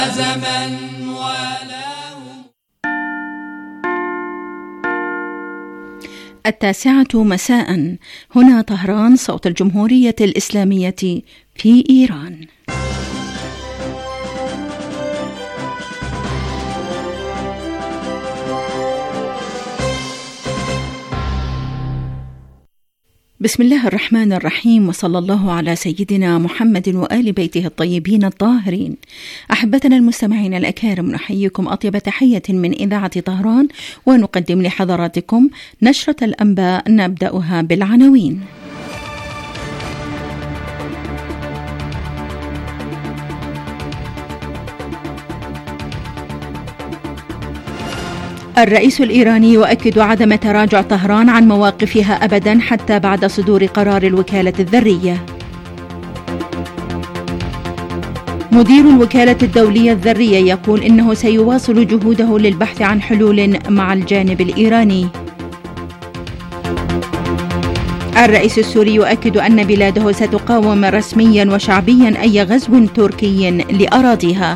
زمن ولاه. 9:00 مساء، هنا طهران، صوت الجمهورية الإسلامية في إيران. بسم الله الرحمن الرحيم، وصلى الله على سيدنا محمد وآل بيته الطيبين الطاهرين. أحبتنا المستمعين الأكارم، نحييكم أطيب تحية من إذاعة طهران، ونقدم لحضراتكم نشرة الأنباء نبدأها بالعناوين. الرئيس الإيراني يؤكد عدم تراجع طهران عن مواقفها أبدا حتى بعد صدور قرار الوكالة الذرية. مدير الوكالة الدولية الذرية يقول إنه سيواصل جهوده للبحث عن حلول مع الجانب الإيراني. الرئيس السوري يؤكد أن بلاده ستقاوم رسميا وشعبيا أي غزو تركي لأراضيها.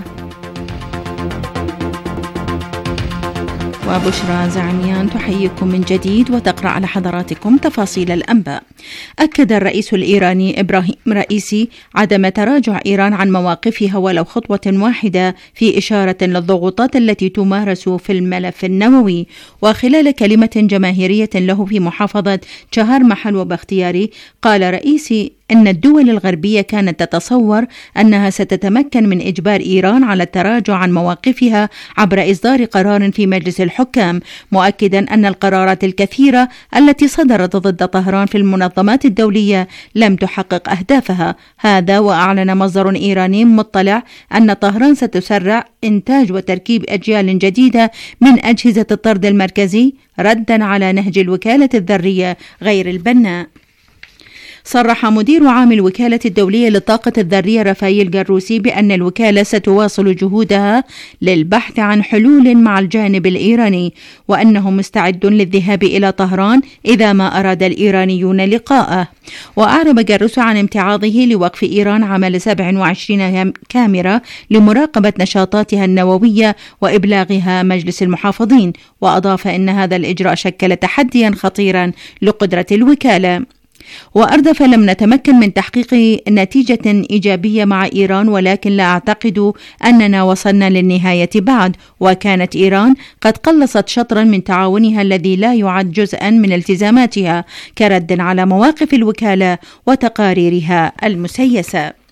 وبشرى زعميان تحييكم من جديد وتقرأ على حضراتكم تفاصيل الأنباء. أكد الرئيس الإيراني إبراهيم رئيسي عدم تراجع إيران عن مواقفها ولو خطوة واحدة، في إشارة للضغوطات التي تمارس في الملف النووي. وخلال كلمة جماهيرية له في محافظة شهر محل وبختياري، قال رئيسي إن الدول الغربية كانت تتصور أنها ستتمكن من إجبار إيران على التراجع عن مواقفها عبر إصدار قرار في مجلس الحكام، مؤكدا أن القرارات الكثيرة التي صدرت ضد طهران في المنظمات الدولية لم تحقق أهدافها. هذا وأعلن مصدر إيراني مطلع أن طهران ستسرع إنتاج وتركيب أجيال جديدة من أجهزة الطرد المركزي ردا على نهج الوكالة الذرية غير البناء. صرح مدير عام الوكالة الدولية للطاقة الذرية رافائيل جروسي بأن الوكالة ستواصل جهودها للبحث عن حلول مع الجانب الإيراني، وأنه مستعد للذهاب إلى طهران إذا ما أراد الإيرانيون لقاءه. وأعرب جروسي عن امتعاضه لوقف إيران عمل 27 كاميرا لمراقبة نشاطاتها النووية وإبلاغها مجلس المحافظين، وأضاف أن هذا الإجراء شكل تحديا خطيرا لقدرة الوكالة. وأردف لم نتمكن من تحقيق نتيجة إيجابية مع إيران، ولكن لا أعتقد أننا وصلنا للنهاية بعد، وكانت إيران قد قلصت شطرا من تعاونها الذي لا يعد جزءا من التزاماتها كرد على مواقف الوكالة وتقاريرها المسيسة.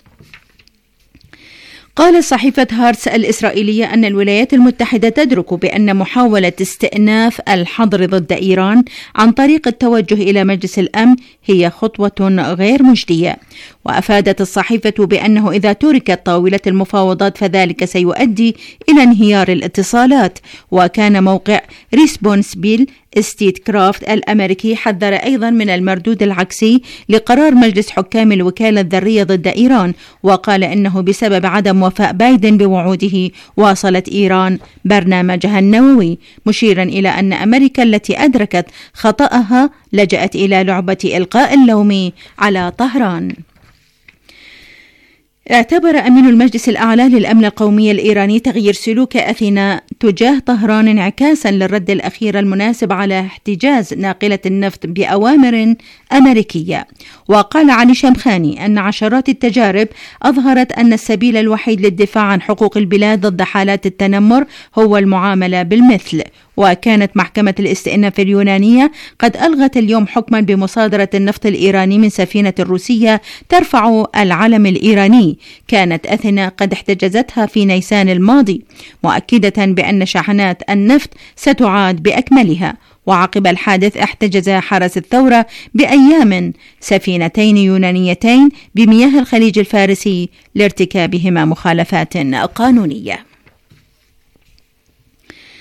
قالت صحيفة هارتس الإسرائيلية أن الولايات المتحدة تدرك بأن محاولة استئناف الحظر ضد إيران عن طريق التوجه إلى مجلس الأمن هي خطوة غير مجدية. وأفادت الصحيفة بأنه إذا تركت طاولة المفاوضات فذلك سيؤدي إلى انهيار الاتصالات. وكان موقع ريسبونسبيل ستيت كرافت الأمريكي حذر أيضا من المردود العكسي لقرار مجلس حكام الوكالة الذرية ضد إيران، وقال إنه بسبب عدم وفاء بايدن بوعوده واصلت إيران برنامجها النووي، مشيرا إلى أن أمريكا التي أدركت خطأها لجأت إلى لعبة إلقاء اللوم على طهران. اعتبر أمين المجلس الأعلى للأمن القومي الإيراني تغيير سلوك أثينا تجاه طهران انعكاسا للرد الأخير المناسب على احتجاز ناقلة النفط بأوامر أمريكية. وقال علي شمخاني أن عشرات التجارب أظهرت أن السبيل الوحيد للدفاع عن حقوق البلاد ضد حالات التنمر هو المعاملة بالمثل. وكانت محكمة الاستئناف اليونانية قد ألغت اليوم حكما بمصادرة النفط الإيراني من سفينة روسية ترفع العلم الإيراني كانت أثينا قد احتجزتها في نيسان الماضي، مؤكدة بأن شاحنات النفط ستعاد بأكملها. وعقب الحادث احتجز حرس الثورة بأيام سفينتين يونانيتين بمياه الخليج الفارسي لارتكابهما مخالفات قانونية.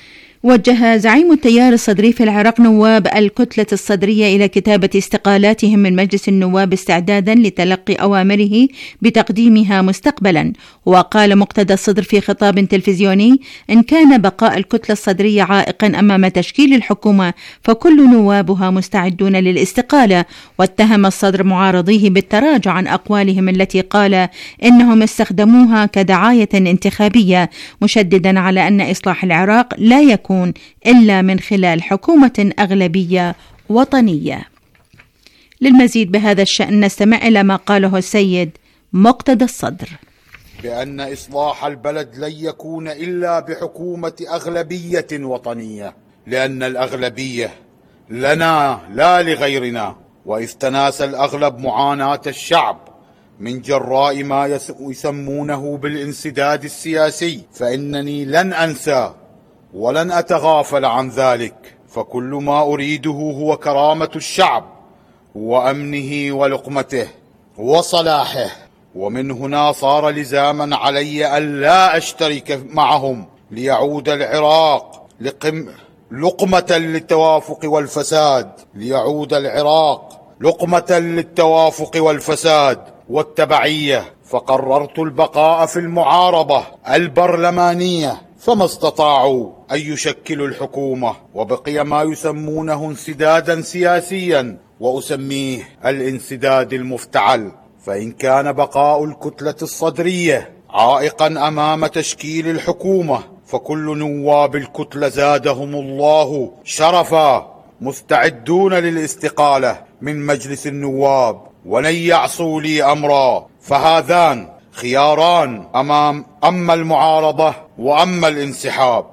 وجه زعيم التيار الصدري في العراق نواب الكتلة الصدرية إلى كتابة استقالاتهم من مجلس النواب استعدادا لتلقي أوامره بتقديمها مستقبلا. وقال مقتدى الصدر في خطاب تلفزيوني: إن كان بقاء الكتلة الصدرية عائقا أمام تشكيل الحكومة فكل نوابها مستعدون للاستقالة. واتهم الصدر معارضيه بالتراجع عن أقوالهم التي قال إنهم استخدموها كدعاية انتخابية، مشددا على أن إصلاح العراق لا يكون إلا من خلال حكومة أغلبية وطنية. للمزيد بهذا الشأن نستمع إلى ما قاله السيد مقتدى الصدر: بأن إصلاح البلد لن يكون إلا بحكومة أغلبية وطنية، لأن الأغلبية لنا لا لغيرنا، وإذ تناسى الأغلب معاناة الشعب من جراء ما يسمونه بالانسداد السياسي، فإنني لن أنسى ولن أتغافل عن ذلك، فكل ما أريده هو كرامة الشعب وأمنه ولقمته وصلاحه. ومن هنا صار لزاما علي أن لا أشترك معهم ليعود العراق لقمة للتوافق والفساد، ليعود العراق لقمة للتوافق والفساد والتبعية. فقررت البقاء في المعارضة البرلمانية، فما استطاعوا أن يشكلوا الحكومة، وبقي ما يسمونه انسدادا سياسيا، وأسميه الانسداد المفتعل. فإن كان بقاء الكتلة الصدرية عائقا أمام تشكيل الحكومة، فكل نواب الكتلة زادهم الله شرفا مستعدون للاستقالة من مجلس النواب، ولن يعصوا لي أمرا، فهذان خياران أما المعارضة وأما الانسحاب.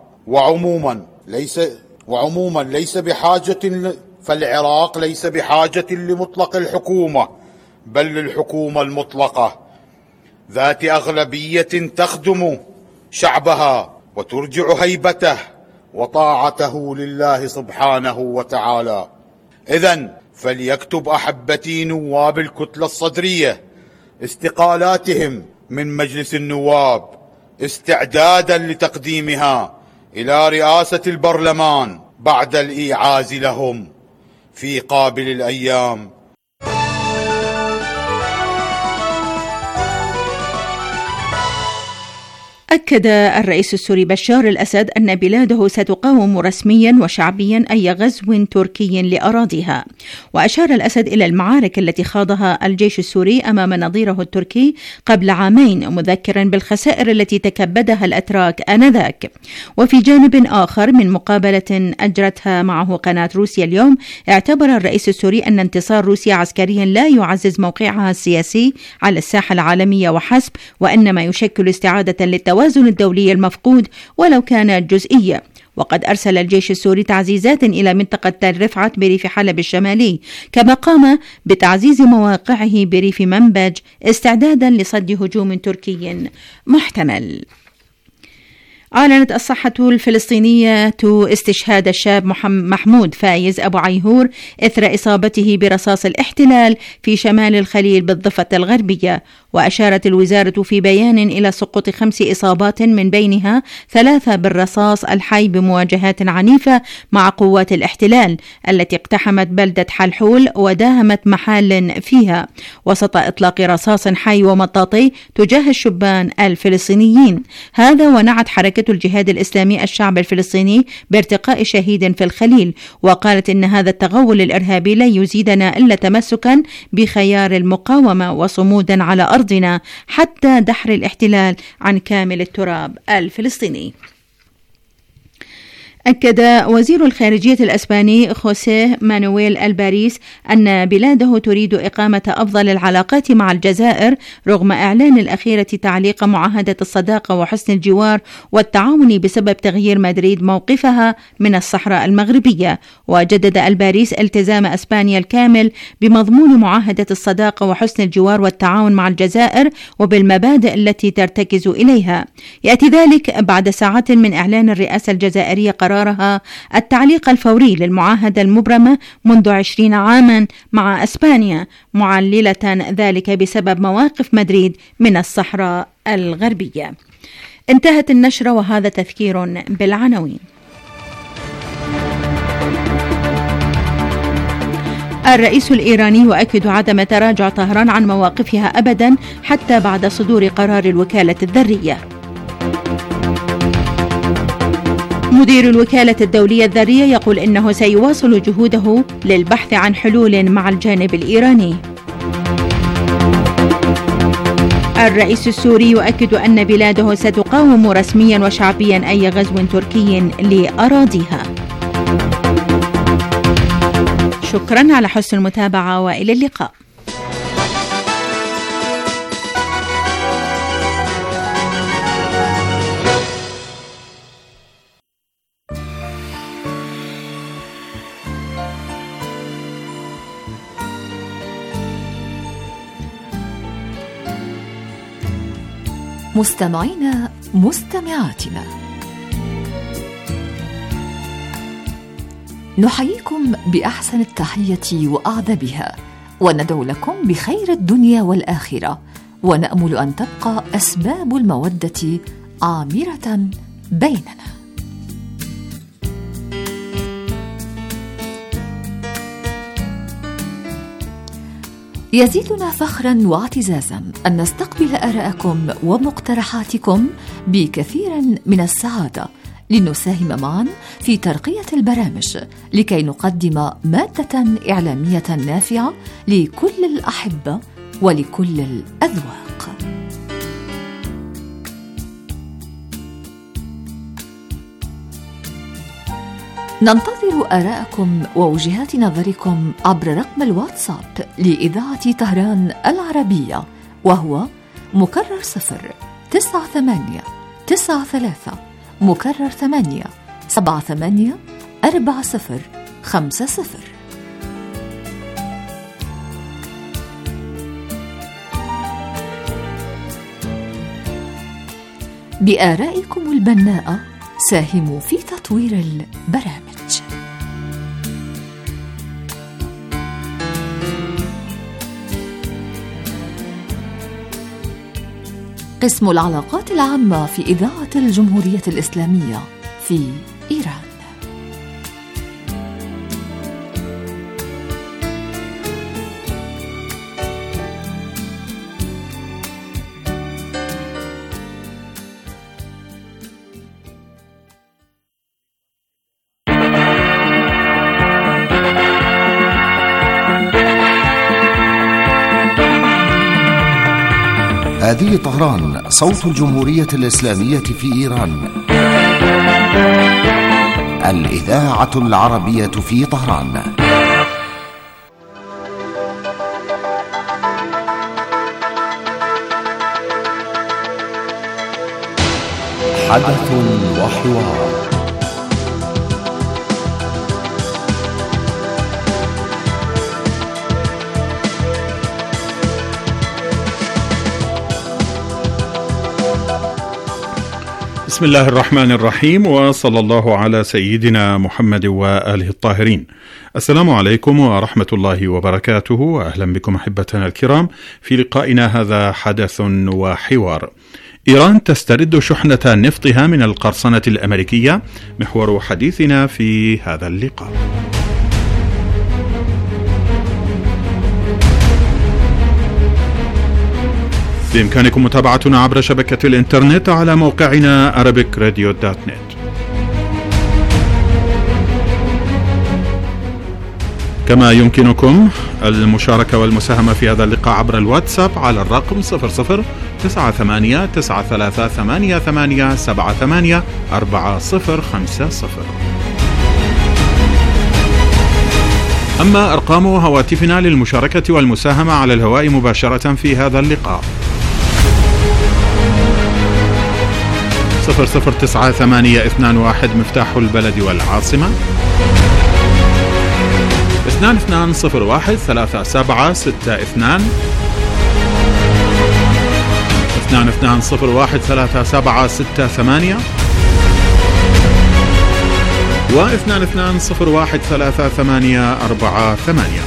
وعموما ليس بحاجة، فالعراق ليس بحاجة لمطلق الحكومة، بل للحكومة المطلقة ذات أغلبية تخدم شعبها وترجع هيبته وطاعته لله سبحانه وتعالى. إذن فليكتب أحبتي نواب الكتلة الصدرية استقالاتهم من مجلس النواب استعدادا لتقديمها إلى رئاسة البرلمان بعد الإيعاز لهم في قابل الأيام. أكد الرئيس السوري بشار الأسد أن بلاده ستقاوم رسميا وشعبيا أي غزو تركي لأراضيها. وأشار الأسد إلى المعارك التي خاضها الجيش السوري أمام نظيره التركي قبل عامين، مذكرا بالخسائر التي تكبدها الأتراك آنذاك. وفي جانب آخر من مقابلة أجرتها معه قناة روسيا اليوم، اعتبر الرئيس السوري أن انتصار روسيا عسكريا لا يعزز موقعها السياسي على الساحة العالمية وحسب، وإنما يشكل استعادة للتوازن الدولي المفقود ولو كانت جزئية. وقد أرسل الجيش السوري تعزيزات إلى منطقة تل رفعت بريف حلب الشمالي، كما قام بتعزيز مواقعه بريف منبج استعدادا لصد هجوم تركي محتمل. أعلنت الصحة الفلسطينية استشهاد الشاب محمود فايز أبو عيهور إثر إصابته برصاص الاحتلال في شمال الخليل بالضفة الغربية. وأشارت الوزارة في بيان إلى سقوط 5 إصابات من بينها 3 بالرصاص الحي بمواجهات عنيفة مع قوات الاحتلال التي اقتحمت بلدة حلحول وداهمت محال فيها وسط إطلاق رصاص حي ومطاطي تجاه الشبان الفلسطينيين. هذا ونعت حركة الجهاد الإسلامي الشعب الفلسطيني بارتقاء شهيد في الخليل، وقالت إن هذا التغول الإرهابي لا يزيدنا إلا تمسكا بخيار المقاومة وصمودا على أرضنا حتى دحر الاحتلال عن كامل التراب الفلسطيني. أكد وزير الخارجية الأسباني خوسيه مانويل الباريس أن بلاده تريد إقامة أفضل العلاقات مع الجزائر رغم إعلان الأخيرة تعليق معاهدة الصداقة وحسن الجوار والتعاون بسبب تغيير مدريد موقفها من الصحراء المغربية. وجدد الباريس التزام أسبانيا الكامل بمضمون معاهدة الصداقة وحسن الجوار والتعاون مع الجزائر وبالمبادئ التي ترتكز إليها. يأتي ذلك بعد ساعات من إعلان الرئاسة الجزائرية قرارها التعليق الفوري للمعاهدة المبرمة منذ 20 عاما مع أسبانيا، معللة ذلك بسبب مواقف مدريد من الصحراء الغربية. انتهت النشرة وهذا تذكير بالعناوين. الرئيس الإيراني يؤكد عدم تراجع طهران عن مواقفها أبدا حتى بعد صدور قرار الوكالة الذرية. مدير الوكالة الدولية الذرية يقول إنه سيواصل جهوده للبحث عن حلول مع الجانب الإيراني. الرئيس السوري يؤكد أن بلاده ستقاوم رسميا وشعبيا أي غزو تركي لأراضيها. شكرا على حسن المتابعة وإلى اللقاء. مستمعينا مستمعاتنا، نحييكم بأحسن التحية وأعذبها، وندعو لكم بخير الدنيا والآخرة، ونأمل أن تبقى أسباب المودة عامرة بيننا. يزيدنا فخرا واعتزازا أن نستقبل آراءكم ومقترحاتكم بكثير من السعادة، لنساهم معا في ترقية البرامج لكي نقدم مادة إعلامية نافعة لكل الأحبة ولكل الأذواق. ننتظر آراءكم ووجهات نظركم عبر رقم الواتساب لإذاعة طهران العربية، وهو مكرر 09893 مكرر 8784050. بآرائكم البناءة ساهموا في تطوير البرامج. قسم العلاقات العامة في إذاعة الجمهورية الإسلامية في إيران. هذه طهران، صوت الجمهورية الإسلامية في إيران، الإذاعة العربية في طهران. حدث وحوار. بسم الله الرحمن الرحيم، وصلى الله على سيدنا محمد وآله الطاهرين. السلام عليكم ورحمة الله وبركاته، وأهلا بكم أحبتنا الكرام في لقائنا هذا حدث وحوار. إيران تسترد شحنة نفطها من القرصنة الأمريكية، محور حديثنا في هذا اللقاء. بإمكانكم متابعتنا عبر شبكة الإنترنت على موقعنا arabicradio.net. كما يمكنكم المشاركة والمساهمة في هذا اللقاء عبر الواتساب على الرقم 00989388784050. أما أرقام هواتفنا للمشاركة والمساهمة على الهواء مباشرة في هذا اللقاء 00981 مفتاح البلد والعاصمة، 22013762 22013768 و 22013848.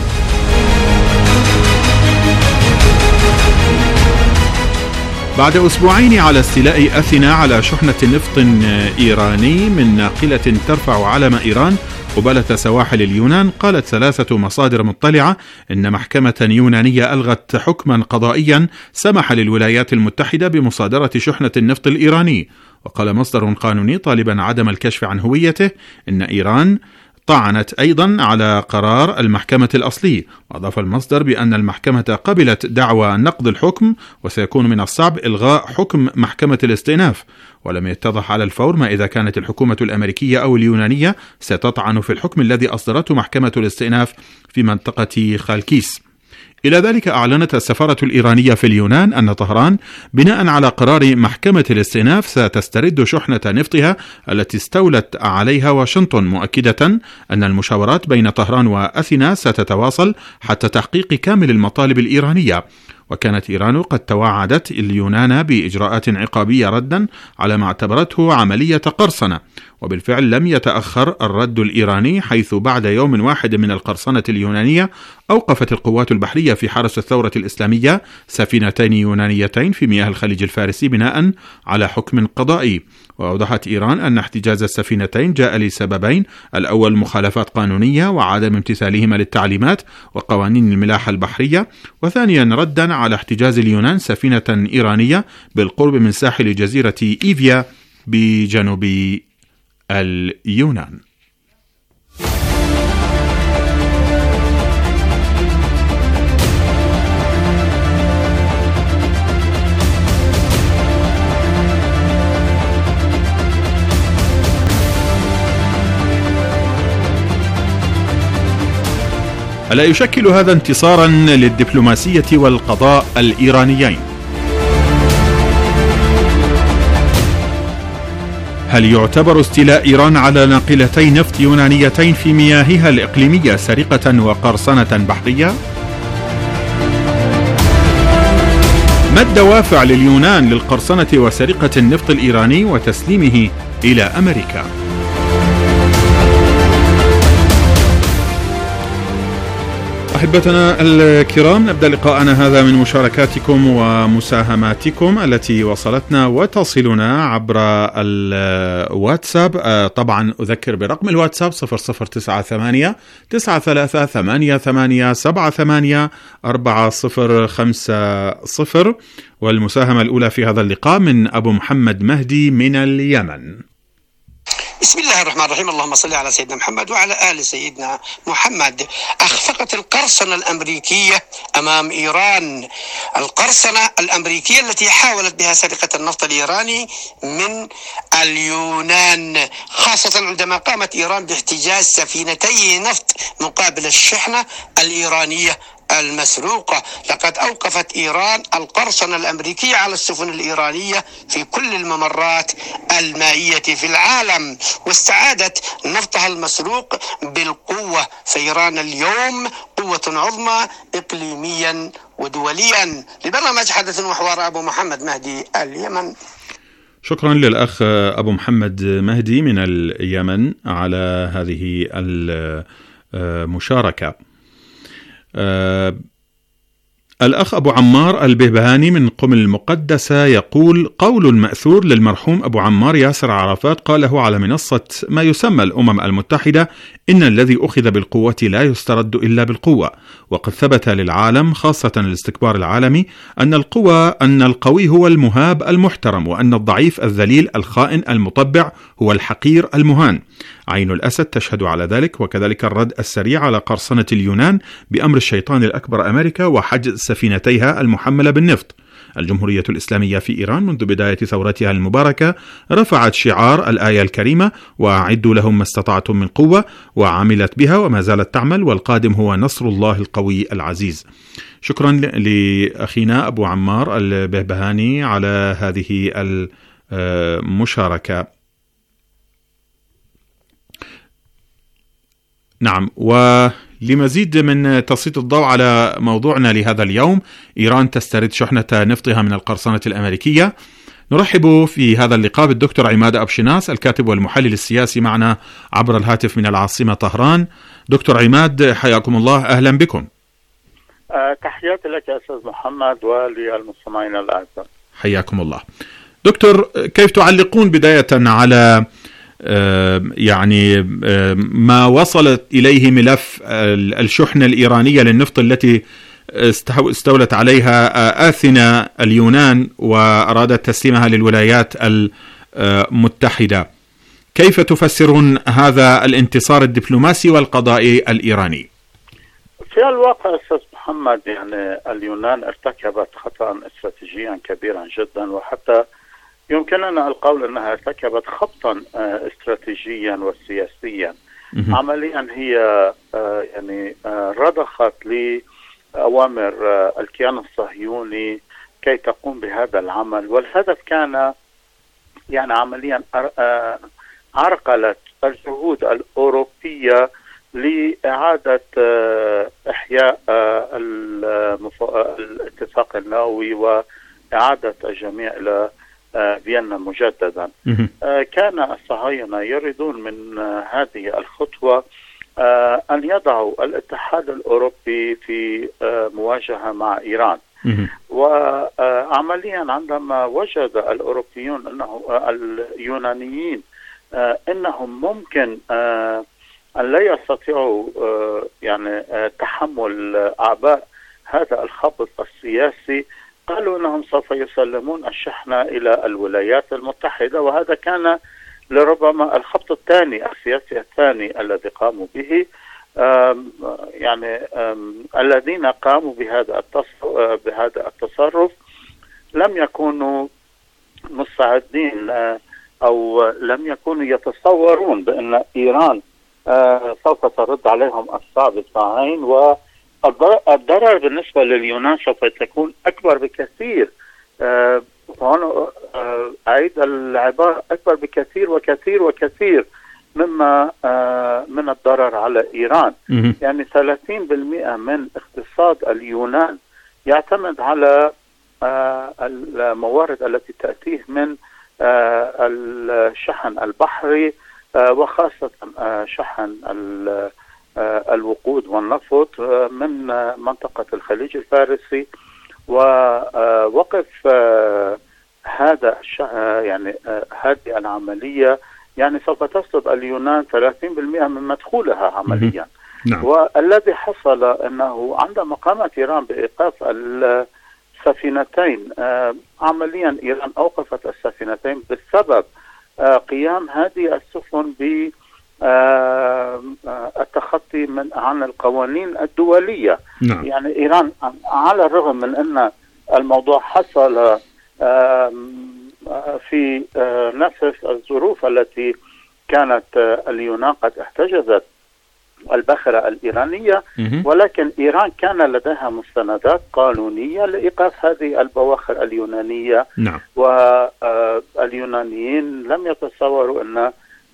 بعد أسبوعين على استيلاء أثينا على شحنة نفط إيراني من ناقلة ترفع علم إيران قبالة سواحل اليونان. قالت 3 مصادر مطلعة إن محكمة يونانية ألغت حكما قضائيا سمح للولايات المتحدة بمصادرة شحنة النفط الإيراني. وقال مصدر قانوني طالبا عدم الكشف عن هويته إن إيران طعنت أيضا على قرار المحكمة الأصلي. وأضاف المصدر بأن المحكمة قبلت دعوى نقض الحكم وسيكون من الصعب إلغاء حكم محكمة الاستئناف، ولم يتضح على الفور ما إذا كانت الحكومة الأمريكية أو اليونانية ستطعن في الحكم الذي أصدرته محكمة الاستئناف في منطقة خالكيس. إلى ذلك أعلنت السفارة الإيرانية في اليونان أن طهران بناء على قرار محكمة الاستئناف ستسترد شحنة نفطها التي استولت عليها واشنطن، مؤكدة أن المشاورات بين طهران وأثينا ستتواصل حتى تحقيق كامل المطالب الإيرانية. وكانت إيران قد توعدت اليونان بإجراءات عقابية ردا على ما اعتبرته عملية قرصنة، وبالفعل لم يتأخر الرد الإيراني، حيث بعد يوم واحد من القرصنة اليونانية أوقفت القوات البحرية في حرس الثورة الإسلامية سفينتين يونانيتين في مياه الخليج الفارسي بناء على حكم قضائي. وأوضحت إيران أن احتجاز السفينتين جاء لسببين: الأول مخالفات قانونية وعدم امتثالهما للتعليمات وقوانين الملاحة البحرية، وثانيا ردا على احتجاز اليونان سفينة إيرانية بالقرب من ساحل جزيرة إيفيا بجنوب اليونان. ألا يشكل هذا انتصارا للدبلوماسية والقضاء الإيرانيين؟ هل يعتبر استيلاء إيران على ناقلتي نفط يونانيتين في مياهها الإقليمية سرقة وقرصنة بحرية؟ ما الدوافع لليونان للقرصنة وسرقة النفط الإيراني وتسليمه إلى أمريكا؟ أحبتنا الكرام، نبدأ لقاءنا هذا من مشاركاتكم ومساهماتكم التي وصلتنا وتصلنا عبر الواتساب. طبعا أذكر برقم الواتساب 0098 93 88 78 4050. والمساهمة الأولى في هذا اللقاء من أبو محمد مهدي من اليمن. بسم الله الرحمن الرحيم. اللهم صل على سيدنا محمد وعلى آل سيدنا محمد. أخفقت القرصنة الأمريكية أمام إيران، القرصنة الأمريكية التي حاولت بها سرقة النفط الإيراني من اليونان، خاصة عندما قامت إيران باحتجاز سفينتي نفط مقابل الشحنة الإيرانية المسروقة. لقد أوقفت إيران القرصنة الأمريكية على السفن الإيرانية في كل الممرات المائية في العالم، واستعادت نفطها المسروق بالقوة. فإيران اليوم قوة عظمى إقليميا ودوليا. لبرنامج حدث وحوار أبو محمد مهدي اليمن. شكرا للأخ أبو محمد مهدي من اليمن على هذه المشاركة. الأخ أبو عمار البهبهاني من قم المقدسة يقول: قول مأثور للمرحوم أبو عمار ياسر عرفات قاله على منصة ما يسمى الأمم المتحدة: إن الذي أخذ بالقوة لا يسترد إلا بالقوة. وقد ثبت للعالم خاصة الاستكبار العالمي أن القوي هو المهاب المحترم، وأن الضعيف الذليل الخائن المطبع هو الحقير المهان. عين الأسد تشهد على ذلك، وكذلك الرد السريع على قرصنة اليونان بأمر الشيطان الأكبر أمريكا وحجز سفينتيها المحملة بالنفط. الجمهورية الإسلامية في إيران منذ بداية ثورتها المباركة رفعت شعار الآية الكريمة: وأعدوا لهم ما استطعتم من قوة، وعملت بها وما زالت تعمل، والقادم هو نصر الله القوي العزيز. شكرا لأخينا أبو عمار البهبهاني على هذه المشاركة. نعم، ولمزيد من تسليط الضوء على موضوعنا لهذا اليوم، إيران تسترد شحنة نفطها من القرصنة الأمريكية. نرحب في هذا اللقاء بالدكتور عماد أبشناس الكاتب والمحلل السياسي معنا عبر الهاتف من العاصمة طهران. دكتور عماد، حياكم الله، أهلا بكم. تحياتي لك يا أستاذ محمد وللمستمعين الأعزاء. حياكم الله. دكتور، كيف تعلقون بداية على يعني ما وصلت إليه ملف الشحنة الإيرانية للنفط التي استولت عليها آثنة اليونان وأرادت تسليمها للولايات المتحدة. كيف تفسرون هذا الانتصار الدبلوماسي والقضائي الإيراني؟ في الواقع أستاذ محمد، يعني اليونان ارتكبت خطأ استراتيجيا كبيرا جدا، وحتى يمكننا القول أنها ارتكبت خطأ استراتيجيا وسياسيا. عمليا هي يعني رضخت لأوامر الكيان الصهيوني كي تقوم بهذا العمل، والهدف كان يعني عمليا عرقلت الجهود الأوروبية لإعادة إحياء الاتفاق النووي وإعادة الجميع إلى فيينا مجددا. كان الصهاينة يريدون من هذه الخطوة أن يضعوا الاتحاد الأوروبي في مواجهة مع إيران. وعمليا عندما وجد الأوروبيون اليونانيين أنهم ممكن أن لا يستطيعوا يعني تحمل أعباء هذا الخبط السياسي، قالوا أنهم سوف يسلمون الشحنة إلى الولايات المتحدة. وهذا كان لربما الخبط الثاني السياسي الثاني الذي قاموا به. يعني الذين قاموا بهذا التصرف لم يكونوا مستعدين أو لم يكونوا يتصورون بأن إيران سوف ترد عليهم الصعب الصاعين، والضرر بالنسبة لليونان سوف تكون أكبر بكثير. وهنا أعيد العبارة، أكبر بكثير وكثير وكثير مما من الضرر على إيران. يعني 30% من اقتصاد اليونان يعتمد على الموارد التي تأتيه من الشحن البحري، وخاصة شحن الوقود والنفط من منطقة الخليج الفارسي. ووقف هذا يعني هذه العملية يعني سوف تصب اليونان 30% من مدخولها عمليا. نعم. والذي حصل أنه عندما قامت إيران بإيقاف السفينتين، عمليا إيران أوقفت السفينتين بسبب قيام هذه السفن بالتخطي عن القوانين الدولية. نعم. يعني إيران على الرغم من أن الموضوع حصل في نفس الظروف التي كانت اليونان قد احتجزت الباخرة الإيرانية، ولكن إيران كان لديها مستندات قانونية لإيقاف هذه البواخر اليونانية. نعم. واليونانيين لم يتصوروا أن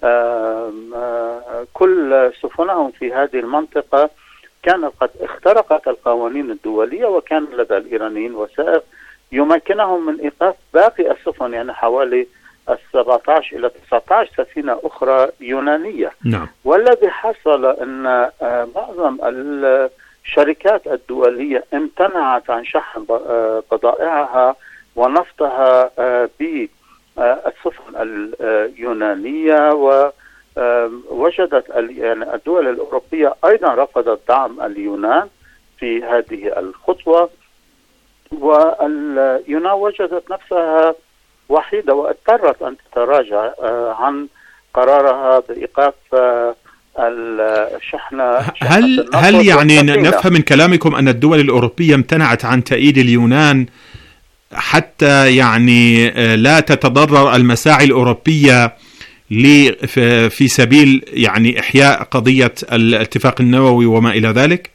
كل سفنهم في هذه المنطقة كانت قد اخترقت القوانين الدولية، وكان لدى الإيرانيين وسائل يمكنهم من إيقاف باقي السفن، يعني حوالي 17 إلى 19 سفينة أخرى يونانية. نعم. والذي حصل أن معظم الشركات الدولية امتنعت عن شحن بضائعها ونفطها بالسفن اليونانية، ووجدت يعني الدول الأوروبية أيضا رفضت دعم اليونان في هذه الخطوة، واليونان وجدت نفسها وحيدة واضطرت أن تتراجع عن قرارها بإيقاف الشحنة. هل يعني نفهم من كلامكم أن الدول الأوروبية امتنعت عن تأييد اليونان حتى يعني لا تتضرر المساعي الأوروبية في سبيل يعني إحياء قضية الاتفاق النووي وما إلى ذلك؟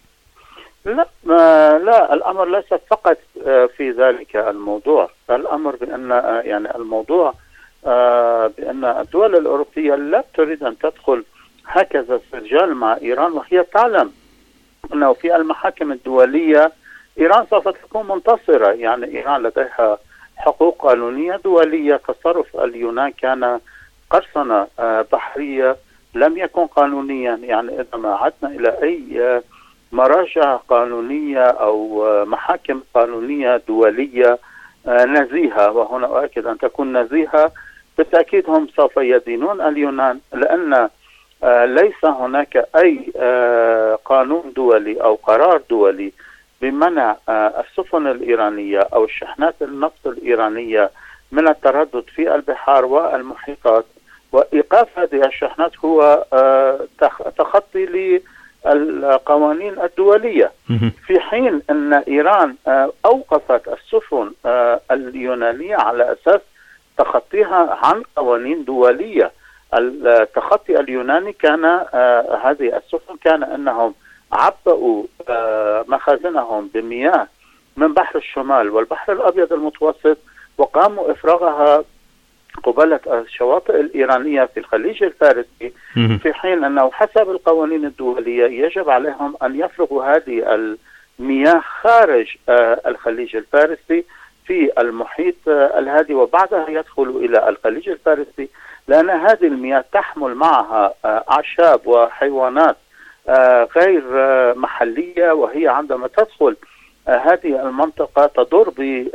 لا، الأمر ليس فقط في ذلك الموضوع. الأمر بأن يعني الموضوع بأن الدول الأوروبية لا تريد أن تدخل هكذا سجال مع إيران، وهي تعلم أنه في المحاكم الدولية إيران سوف تكون منتصرة. يعني إيران لديها حقوق قانونية دولية. تصرف اليونان كان قرصنة بحرية، لم يكن قانونيا. يعني إذا ما عدنا إلى أي مراجع قانونية أو محاكم قانونية دولية نزيهة، وهنا أؤكد أن تكون نزيهة، بالتأكيد هم سوف يدينون اليونان، لأن ليس هناك أي قانون دولي أو قرار دولي بمنع السفن الإيرانية أو الشحنات النفط الإيرانية من التردد في البحار والمحيطات، وإيقاف هذه الشحنات هو تخطي للقوانين الدولية، في حين أن إيران أوقفت السفن اليونانية على أساس تخطيها عن قوانين دولية. التخطي اليوناني كان هذه السفن كان أنهم عبأوا مخازنهم بمياه من بحر الشمال والبحر الأبيض المتوسط وقاموا إفراغها قبالة الشواطئ الإيرانية في الخليج الفارسي، في حين أنه حسب القوانين الدولية يجب عليهم أن يفرغوا هذه المياه خارج الخليج الفارسي في المحيط الهادي وبعدها يدخلوا إلى الخليج الفارسي، لأن هذه المياه تحمل معها أعشاب وحيوانات غير محلية، وهي عندما تدخل هذه المنطقة تضر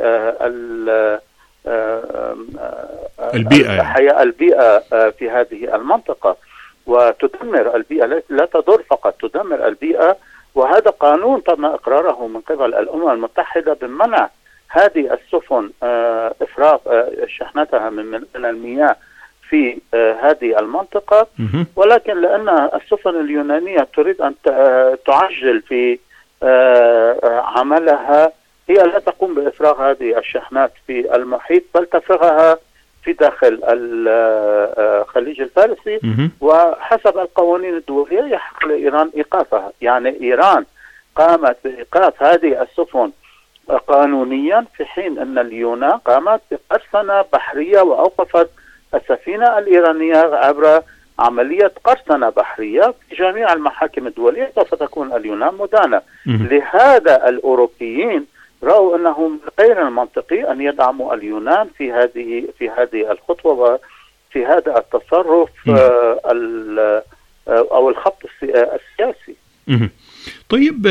البيئة في هذه المنطقة وتدمر البيئة، لا تضر فقط، تدمر البيئة. وهذا قانون تم إقراره من قبل الأمم المتحدة بمنع هذه السفن إفراغ شحنتها من المياه في هذه المنطقة، ولكن لأن السفن اليونانية تريد أن تعجل في عملها، هي لا تقوم بإفراغ هذه الشحنات في المحيط بل تفرغها في داخل الخليج الفارسي، وحسب القوانين الدولية يحق لإيران إيقافها. يعني إيران قامت بإيقاف هذه السفن قانونيا، في حين أن اليونان قامت بقرصنة بحرية وأوقفت السفينة الإيرانية عبر عملية قرصنة بحرية في جميع المحاكم الدولية. سوف تكون اليونان مدانة. لهذا الأوروبيين رأوا أنه غير المنطقي أن يدعموا اليونان في هذه الخطوة وفي هذا التصرف أو الخط السياسي. طيب،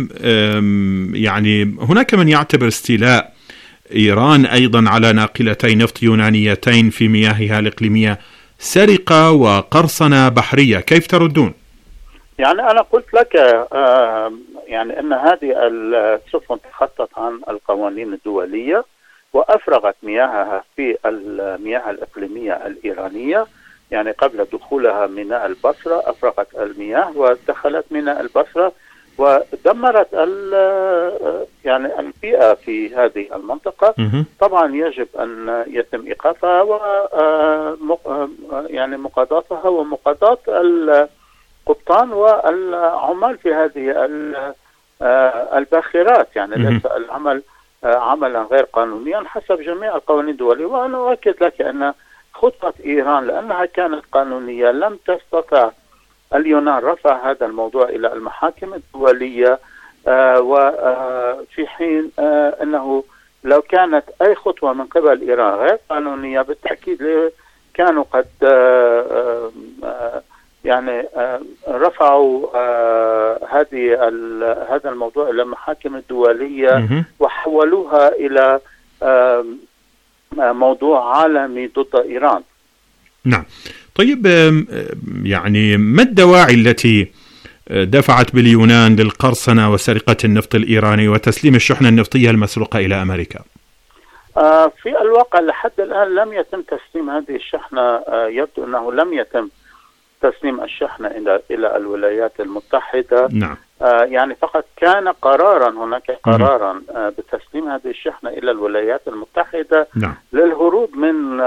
يعني هناك من يعتبر استيلاء إيران أيضا على ناقلتين نفط يونانيتين في مياهها الإقليمية سرقة وقرصنة بحرية، كيف تردون؟ يعني أنا قلت لك يعني أن هذه السفن تخطت عن القوانين الدولية وأفرغت مياهها في المياه الإقليمية الإيرانية، يعني قبل دخولها ميناء البصرة أفرغت المياه ودخلت ميناء البصرة ودمرت يعني البيئة في هذه المنطقة. طبعا يجب أن يتم إيقافها يعني مقاضاتها ومقاضاة القبطان والعمال في هذه الباخرات، يعني ليس العمل عملا غير قانونيا حسب جميع القوانين الدولية. وأنا أؤكد لك أن خطة إيران لأنها كانت قانونية لم تستطع اليونان رفع هذا الموضوع إلى المحاكم الدولية، وفي حين أنه لو كانت أي خطوة من قبل إيران غير قانونية بالتأكيد كانوا قد يعني رفعوا هذا الموضوع إلى المحاكم الدولية وحولوها إلى موضوع عالمي ضد إيران. نعم. طيب، يعني ما الدواعي التي دفعت باليونان للقرصنة وسرقة النفط الإيراني وتسليم الشحنة النفطية المسروقة إلى أمريكا؟ في الواقع لحد الآن لم يتم تسليم هذه الشحنة، يبدو أنه لم يتم تسليم الشحنة إلى الولايات المتحدة. نعم. يعني فقط كان قرارا، هناك قرارا بتسليم هذه الشحنة إلى الولايات المتحدة. نعم. للهروب من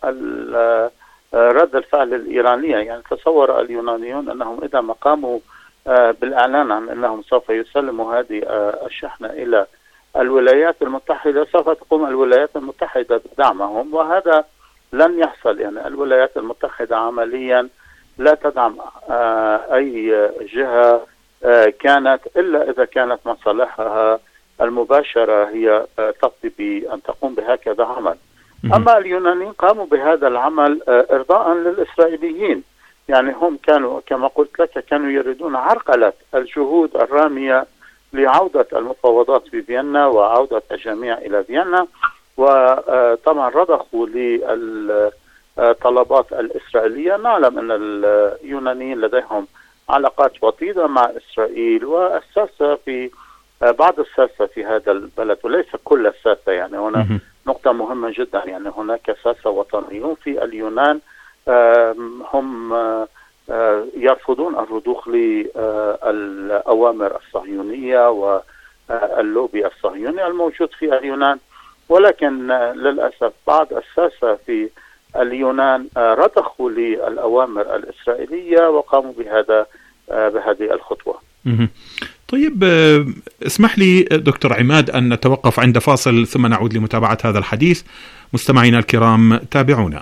رد الفعل الإيرانية. يعني تصور اليونانيون أنهم إذا ما قاموا بالإعلان عن أنهم سوف يسلموا هذه الشحنة إلى الولايات المتحدة سوف تقوم الولايات المتحدة بدعمهم، وهذا لن يحصل. يعني الولايات المتحدة عمليا لا تدعم أي جهة كانت إلا إذا كانت مصالحها المباشرة هي تقضي بأن تقوم بهكذا عمل. أما اليونانيين قاموا بهذا العمل إرضاء للإسرائيليين. يعني هم كانوا كما قلت لك كانوا يريدون عرقلة الجهود الرامية لعودة المفاوضات في فيينا وعودة الجميع إلى فيينا، وطبعا رضخوا طلبات الإسرائيلية. نعلم أن اليونانيين لديهم علاقات وطيدة مع إسرائيل، والساسة في بعض الساسة في هذا البلد وليس كل الساسة، يعني هنا نقطة مهمة جدا، يعني هناك ساسة وطنيون في اليونان هم يرفضون الرضوخ للأوامر الصهيونية واللوبي الصهيوني الموجود في اليونان، ولكن للأسف بعض الساسة في اليونان رضخوا للأوامر الإسرائيلية وقاموا بهذه الخطوة. طيب، اسمح لي دكتور عماد أن نتوقف عند فاصل ثم نعود لمتابعة هذا الحديث. مستمعينا الكرام تابعونا.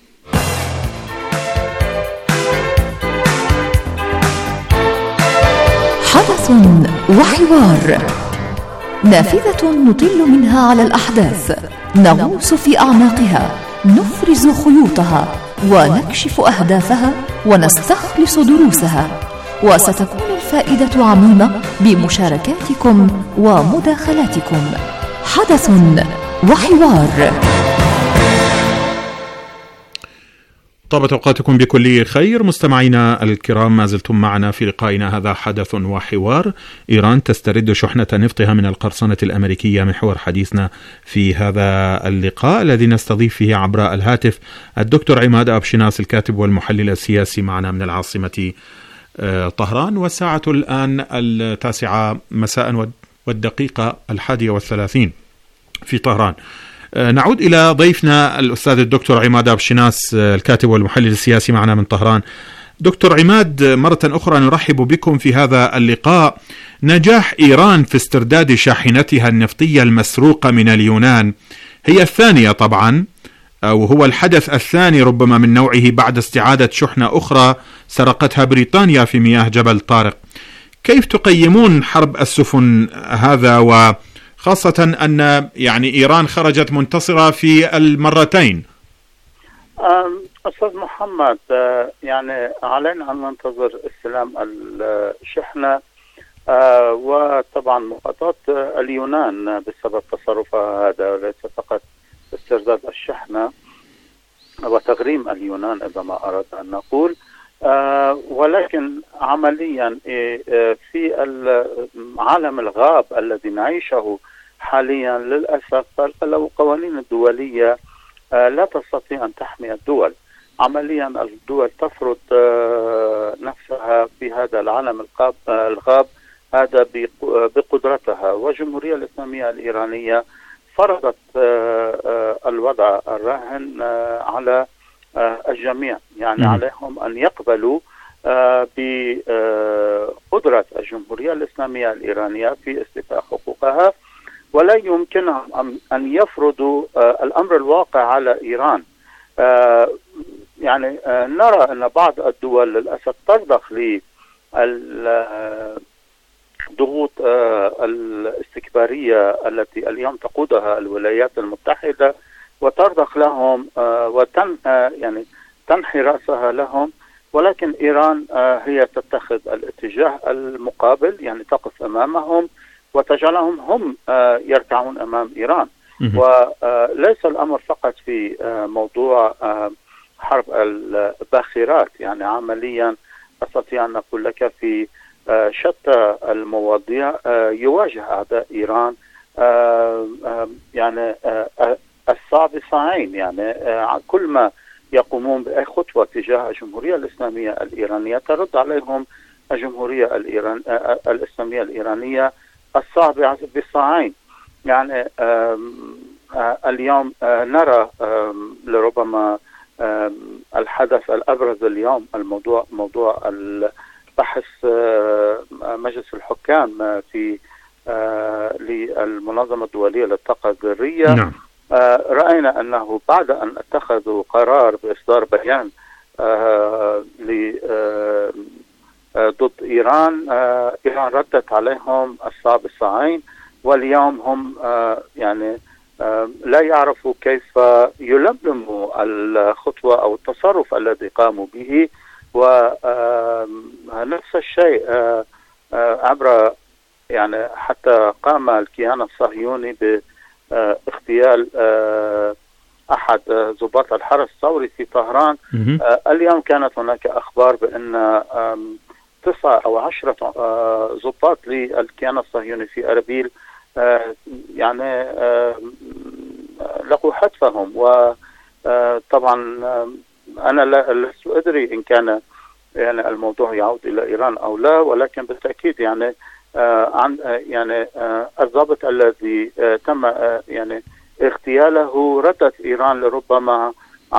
حدث وحوار، نافذة نطل منها على الأحداث، نغوص في أعماقها، نفرز خيوطها ونكشف أهدافها ونستخلص دروسها، وستكون الفائدة عميمة بمشاركاتكم ومداخلاتكم. حدث وحوار. طابت أوقاتكم بكل خير. مستمعينا الكرام، ما زلتم معنا في لقائنا هذا حدث وحوار. إيران تسترد شحنة نفطها من القرصنة الأمريكية، محور حديثنا في هذا اللقاء الذي نستضيف فيه عبر الهاتف الدكتور عماد أبشناس، الكاتب والمحلل السياسي، معنا من العاصمة طهران. والساعة الآن 9 مساء والدقيقة 31 في طهران. نعود إلى ضيفنا الأستاذ الدكتور عماد أبشناس، الكاتب والمحلل السياسي، معنا من طهران. دكتور عماد، مرة أخرى نرحب بكم في هذا اللقاء. نجاح إيران في استرداد شاحنتها النفطية المسروقة من اليونان هي الثانية طبعا، أو هو الحدث الثاني ربما من نوعه بعد استعادة شحنة أخرى سرقتها بريطانيا في مياه جبل طارق. كيف تقيمون حرب السفن هذا، وخاصة أن يعني إيران خرجت منتصرة في المرتين؟ أستاذ محمد، يعني علينا أن ننتظر استلام الشحنة وطبعا مقاطعة اليونان بسبب تصرفها هذا، وليس فقط استرداد الشحنة وتغريم اليونان إذا ما أردت أن نقول، ولكن عمليا في عالم الغاب الذي نعيشه حاليا للأسف القوانين الدولية لا تستطيع أن تحمي الدول. عمليا الدول تفرض نفسها في هذا العالم الغاب هذا بقدرتها، والجمهورية الإسلامية الإيرانية فرضت الوضع الراهن على الجميع، يعني عليهم أن يقبلوا بقدرة الجمهورية الإسلامية الإيرانية في استيفاء حقوقها، ولا يمكنهم أن يفرضوا الأمر الواقع على إيران. يعني نرى أن بعض الدول للأسف ترضخ للضغوط الاستكبارية التي اليوم تقودها الولايات المتحدة، وترضخ لهم يعني تنحي رأسها لهم، ولكن إيران هي تتخذ الاتجاه المقابل، يعني تقف أمامهم وتجعلهم هم يركعون أمام إيران. وليس الأمر فقط في موضوع حرب الباخرات، يعني عمليا أستطيع أن أقول لك في شتى المواضيع يواجه أعداء إيران يعني الصعب صاعين، يعني كل ما يقومون بأي خطوة تجاه الجمهورية الإسلامية الإيرانية ترد عليهم الجمهورية الإسلامية الإيرانية الصعب بالصاعين. يعني اليوم نرى لربما الحدث الأبرز اليوم موضوع البحث مجلس الحكام في للمنظمة الدولية للطاقة الذرية. نعم. رأينا أنه بعد أن اتخذوا قرار بإصدار بيان ضد إيران، إيران ردت عليهم الصعب الصاعين، واليوم هم يعني لا يعرفوا كيف يلملموا الخطوة أو التصرف الذي قاموا به. ونفس الشيء عبر يعني حتى قام الكيان الصهيوني باغتيال أحد ضباط الحرس الثوري في طهران. اليوم كانت هناك أخبار بأن 9 أو 10 ضباط للكيان الصهيوني في أربيل يعني لقوا حتفهم. وطبعا أنا لست أدري إن كان يعني الموضوع يعود إلى إيران أو لا، ولكن بالتأكيد يعني عن يعني الضابط الذي تم يعني اغتياله ردت إيران لربما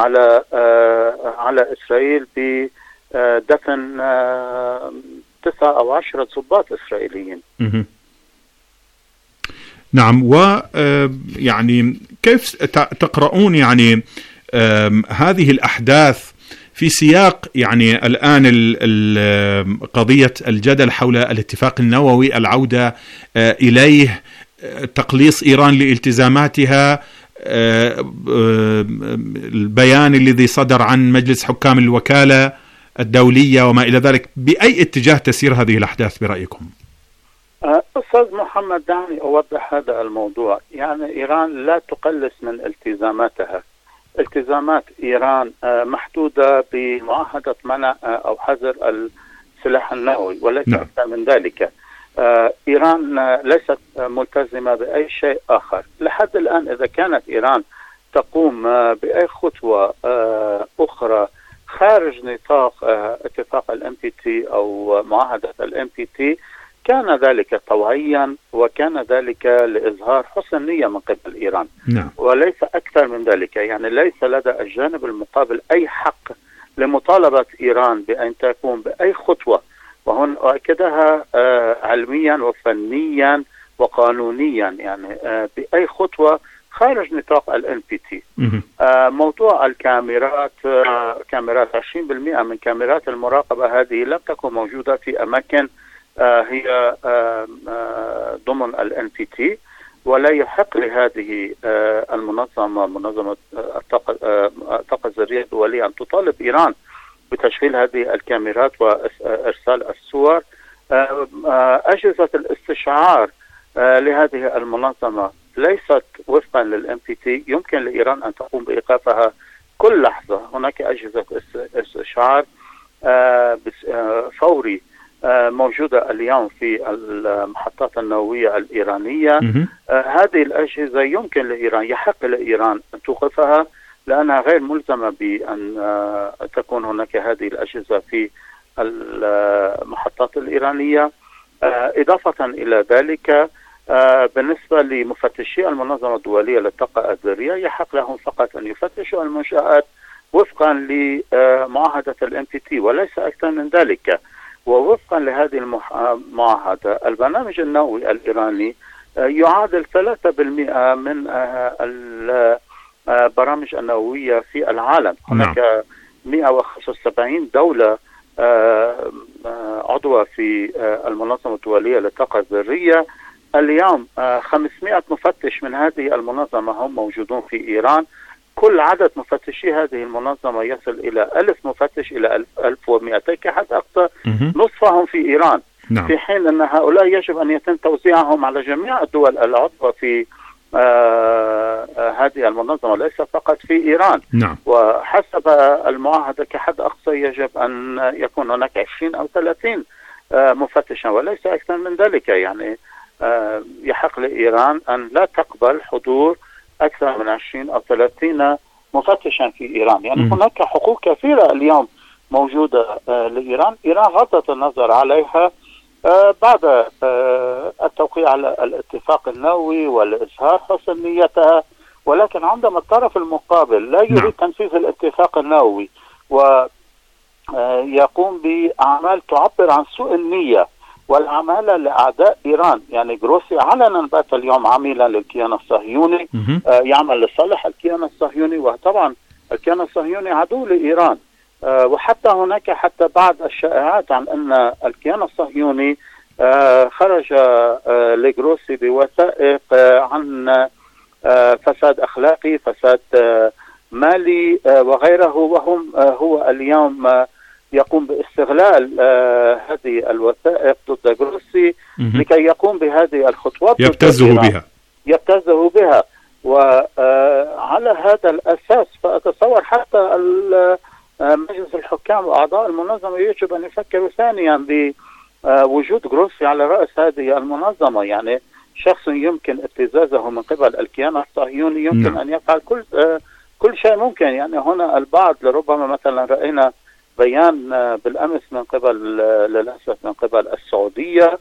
على إسرائيل بدفن 9 أو 10 ضباط إسرائيليين. نعم. ويعني كيف تقرؤون يعني هذه الأحداث في سياق يعني الآن قضية الجدل حول الاتفاق النووي، العودة إليه، تقليص إيران لالتزاماتها، البيان الذي صدر عن مجلس حكام الوكالة الدولية وما إلى ذلك؟ بأي اتجاه تسير هذه الأحداث برأيكم؟ أستاذ محمد، دعني أوضح هذا الموضوع. يعني إيران لا تقلص من التزاماتها. التزامات إيران محدودة بمعاهدة منع أو حظر السلاح النووي وليس أكثر من ذلك. إيران ليست ملتزمة بأي شيء آخر لحد الآن. إذا كانت إيران تقوم بأي خطوة أخرى خارج نطاق اتفاق الMPT أو معاهدة الMPT كان ذلك طوعيا وكان ذلك لإظهار حسن نية من قبل إيران. وليس أكثر من ذلك. يعني ليس لدى الجانب المقابل أي حق لمطالبة إيران بأن تقوم بأي خطوة، وهنا أؤكدها علميا وفنيا وقانونيا، يعني بأي خطوة خارج نطاق الNPT. موضوع الكاميرات، كاميرات 20% من كاميرات المراقبة هذه لم تكن موجودة في أماكن هي ضمن الNPT، ولا يحق لهذه المنظمة، منظمة الطاقة الذرية الدولية، أن تطالب إيران بتشغيل هذه الكاميرات وإرسال الصور. أجهزة الاستشعار لهذه المنظمة ليست وفقا للNPT. يمكن لإيران أن تقوم بإيقافها كل لحظة. هناك أجهزة استشعار فوري موجودة اليوم في المحطات النووية الإيرانية. هذه الأجهزة يمكن لإيران، يحق لإيران أن توقفها، لأنها غير ملزمة بأن تكون هناك هذه الأجهزة في المحطات الإيرانية. إضافة إلى ذلك بالنسبة لمفتشي المنظمة الدولية للطاقة الذرية يحق لهم فقط أن يفتشوا المنشآت وفقا لمعاهدة الNPT وليس أكثر من ذلك. ووفقا لهذه المعاهدة البرنامج النووي الإيراني يعادل 3% من البرامج النووية في العالم. هناك 175 دولة عضوة في المنظمة الدولية للطاقة الذرية. اليوم 500 مفتش من هذه المنظمة هم موجودون في إيران. كل عدد مفتشي هذه المنظمة يصل إلى 1000 مفتش إلى 1200 كحد أقصى، نصفهم في إيران. في حين أن هؤلاء يجب أن يتم توزيعهم على جميع الدول العضوة في هذه المنظمة، ليس فقط في إيران. وحسب المعاهدة كحد أقصى يجب أن يكون هناك 20 أو 30 مفتشا وليس أكثر من ذلك. يعني يحق لإيران أن لا تقبل حضور أكثر من 20 أو 30 مفتشا في إيران. يعني هناك حقوق كثيرة اليوم موجودة لإيران. إيران غضت النظر عليها بعد التوقيع على الاتفاق النووي والإظهار حسن نيتها، ولكن عندما الطرف المقابل لا يريد تنفيذ الاتفاق النووي ويقوم بأعمال تعبر عن سوء النية والعمالة لأعداء إيران. يعني جروسي علنا بات اليوم عميلا للكيان الصهيوني، يعمل لصالح الكيان الصهيوني، وطبعا الكيان الصهيوني عدو لإيران. وحتى هناك حتى بعض الشائعات عن أن الكيان الصهيوني خرج لجروسي بوثائق عن فساد أخلاقي، فساد مالي وغيره، وهم هو اليوم يقوم باستغلال هذه الوثائق ضد جروسي لكي يقوم بهذه الخطوات، يبتزه بها. وعلى هذا الأساس فأتصور حتى مجلس الحكام وأعضاء المنظمة يجب أن يفكروا ثانيا بوجود جروسي على رأس هذه المنظمة. يعني شخص يمكن ابتزازه من قبل الكيان الصهيوني يمكن أن يفعل كل شيء ممكن. يعني هنا البعض لربما مثلا رأينا بيان بالأمس من قبل للأسف من قبل السعودية،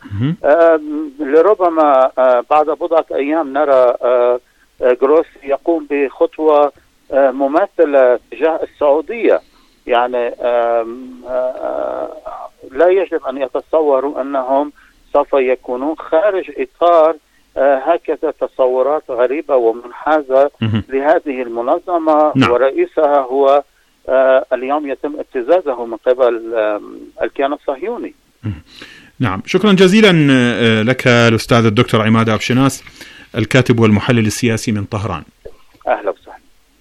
لربما بعد بضعة أيام نرى جروسي يقوم بخطوة مماثلة تجاه السعودية. يعني لا يجب أن يتصوروا أنهم سوف يكونون خارج إطار هكذا تصورات غريبة ومنحازة لهذه المنظمة. ورئيسها هو اليوم يتم ابتزازه من قبل الكيان الصهيوني. نعم، شكرا جزيلا لك الأستاذ الدكتور عماد أبشناس، الكاتب والمحلل السياسي من طهران. أهلا وسهلا.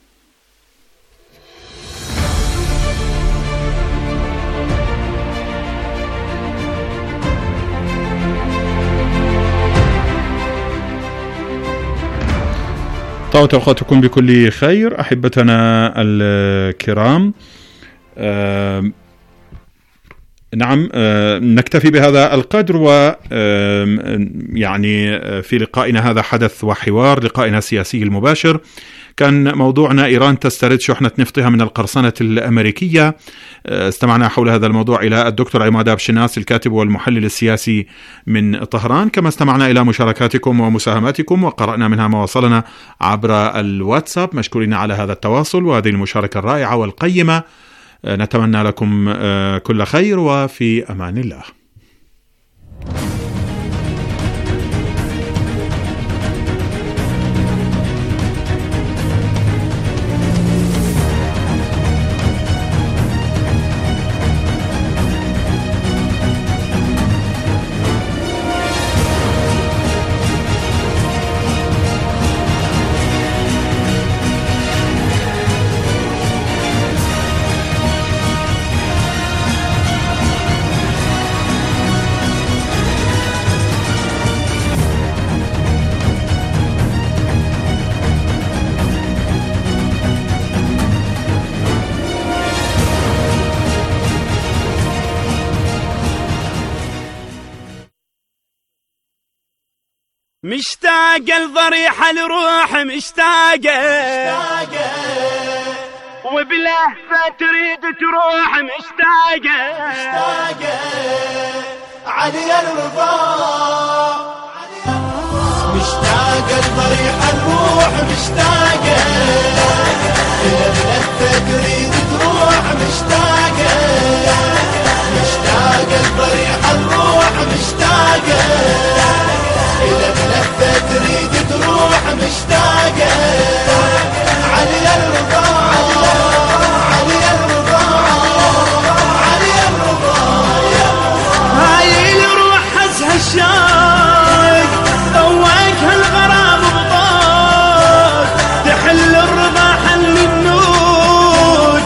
طابت أوقاتكم بكل خير أحبتنا الكرام. نعم، نكتفي بهذا القدر، يعني في لقائنا هذا حدث وحوار، لقائنا السياسي المباشر، كان موضوعنا إيران تسترد شحنة نفطها من القرصنة الأمريكية. استمعنا حول هذا الموضوع إلى الدكتور عماد أبشناس، الكاتب والمحلل السياسي من طهران، كما استمعنا إلى مشاركاتكم ومساهماتكم وقرأنا منها ما وصلنا عبر الواتساب. مشكورين على هذا التواصل وهذه المشاركة الرائعة والقيمة. نتمنى لكم كل خير وفي أمان الله. مشتاقة الضريحة لروح مشتاقة وبلهفة تريد تروح مشتاقة علي الرضا مشتاقة الضريحة لروح مشتاقة بلهفة تريد تروح مشتاقة الضريحة لروح مشتاقة إلى بلفة تريد تروح مشتاقة علي الرضا علي الرضا علي الرضا. هاي الروح حزها الشاق ذوقها الغرام بطاق تحل الرضا حل النور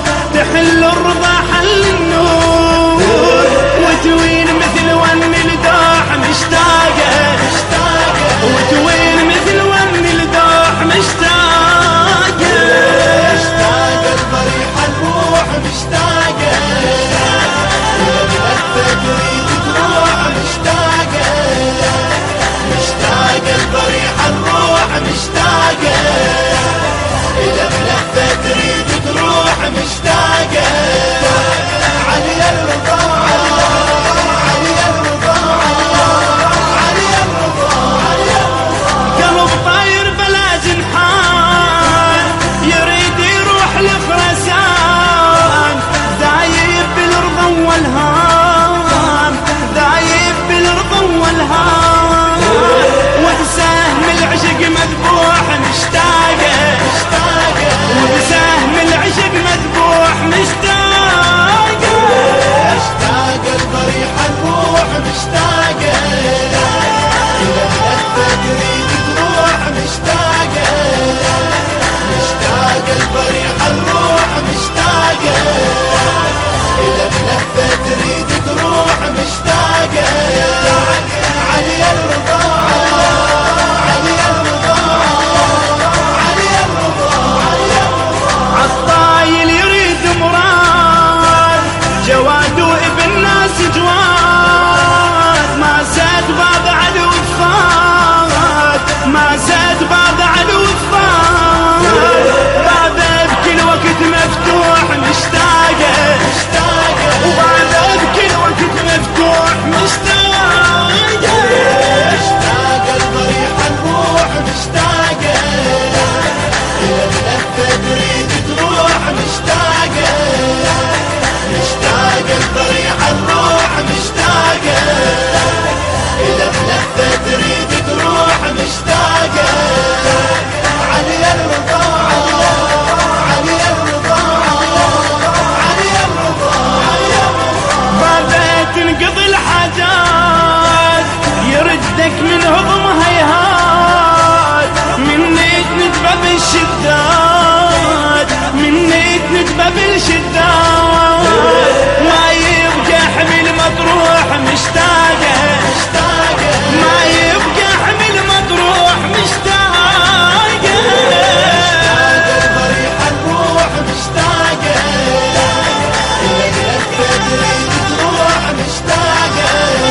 الوداد مني تندبه بالشداد ما يبقى حمل مطروح مشتاقه ما يبقى حمل مطروح مشتاقه الضريح الروح مشتاقه إلى لفة تريد تروح مشتاقه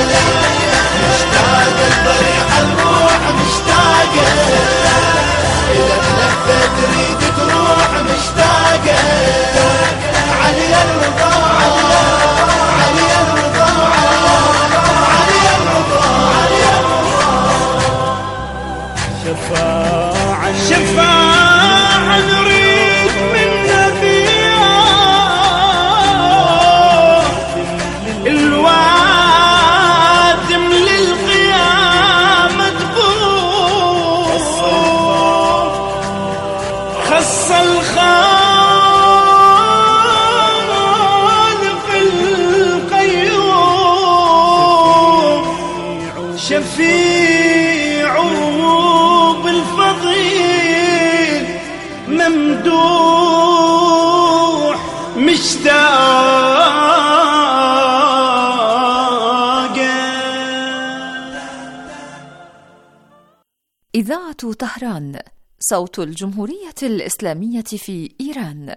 الضريح الروح مشتاقه إلى لفة تريد تروح مشتاقه علي الرضا علي الرضا علي الرضا شفاعة نريد من نبيها الوادم للقيامة تقوم خص الخالق القيوم شفيع بالفضيل ممدوح مشتاق إذاعة طهران، صوت الجمهورية الإسلامية في إيران.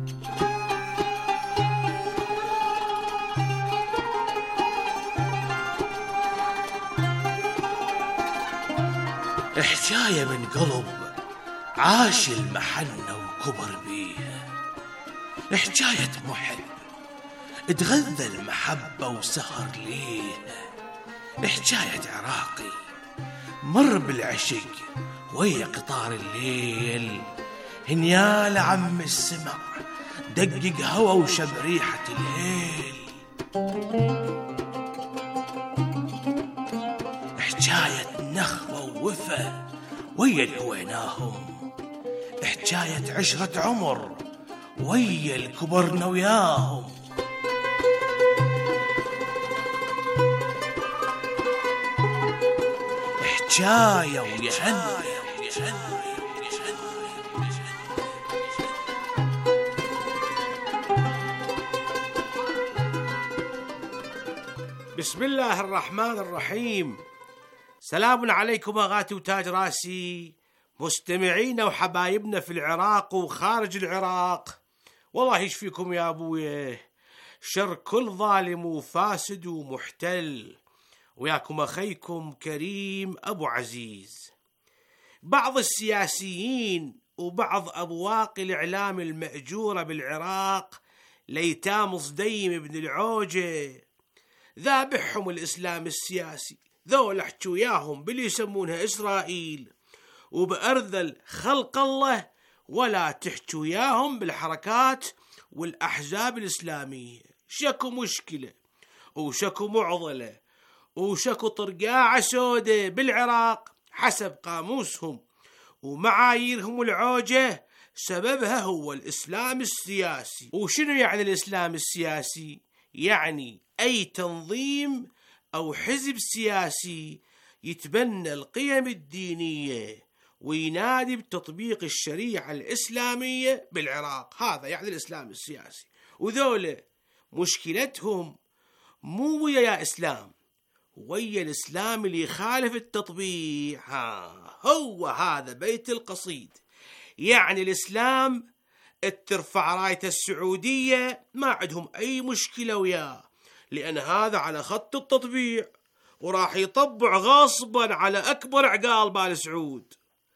حكاية من قلب عاش المحنة وكبر بيها، حكاية محب اتغذى المحبة وسهر ليها، حكاية عراقي مر بالعشق ويا قطار الليل، هنيال عم السمع دقق هوا وشب ريحة الهيل. حكاية نخوة ووفا ويا الهويناهم، حكاية عشرة عمر ويا الكبرنا وياهم. حكاية ويهنى بسم الله الرحمن الرحيم. سلام عليكم أغاتي وتاج راسي، مستمعينا وحبايبنا في العراق وخارج العراق. والله يشفيكم يا أبويا شر كل ظالم وفاسد ومحتل، وياكم أخيكم كريم أبو عزيز. بعض السياسيين وبعض أبواق الإعلام المأجورة بالعراق ليتام صديم بن العوجة ذابحهم الإسلام السياسي، ذول احكوا وياهم باللي يسمونها إسرائيل وبأرذل خلق الله، ولا تحكوا وياهم بالحركات والأحزاب الإسلامية. شكو مشكلة وشكو معضلة وشكو طرقاعة سودة بالعراق حسب قاموسهم ومعاييرهم العوجة، سببها هو الإسلام السياسي. وشنو يعني الإسلام السياسي؟ يعني أي تنظيم أو حزب سياسي يتبنى القيم الدينية وينادي بتطبيق الشريعة الإسلامية بالعراق، هذا يعني الإسلام السياسي. وذولا مشكلتهم مو ويا إسلام، ويا الإسلام اللي يخالف التطبيق. هو هذا بيت القصيد. يعني الإسلام ترفع راية السعودية ما عندهم أي مشكلة وياه، لأن هذا على خط التطبيع وراح يطبع غصبا على أكبر عقال بال سعود.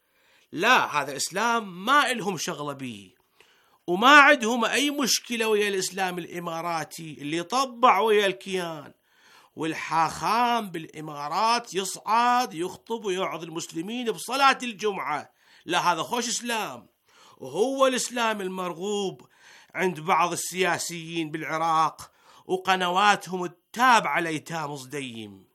لا، هذا الإسلام ما إلهم شغلة بيه، وما عندهم أي مشكلة ويا الإسلام الإماراتي اللي يطبع ويا الكيان. والحاخام بالإمارات يصعد يخطب ويوعظ المسلمين بصلاة الجمعة. لا، هذا خوش إسلام، وهو الإسلام المرغوب عند بعض السياسيين بالعراق وقنواتهم التابعة ليتام صديم.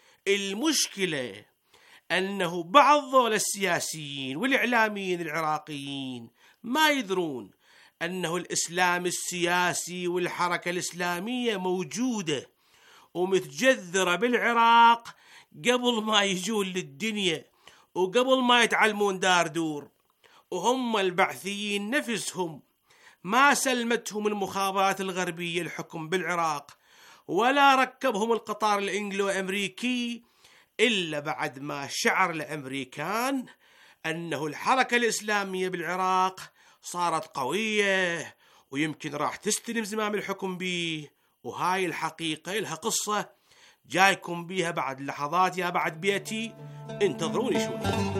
المشكلة أنه بعض ذول السياسيين والإعلاميين العراقيين ما يدرون أنه الإسلام السياسي والحركة الإسلامية موجودة ومتجذرة بالعراق قبل ما يجون للدنيا وقبل ما يتعلمون دار دور. وهم البعثيين نفسهم ما سلمتهم المخابرات الغربية الحكم بالعراق ولا ركبهم القطار الإنجلو أمريكي إلا بعد ما شعر الأمريكان أنه الحركة الإسلامية بالعراق صارت قوية ويمكن راح تستلم زمام الحكم بيه. وهاي الحقيقة لها قصة جايكم بيها بعد لحظات يا بعد بيتي، انتظروني شوي.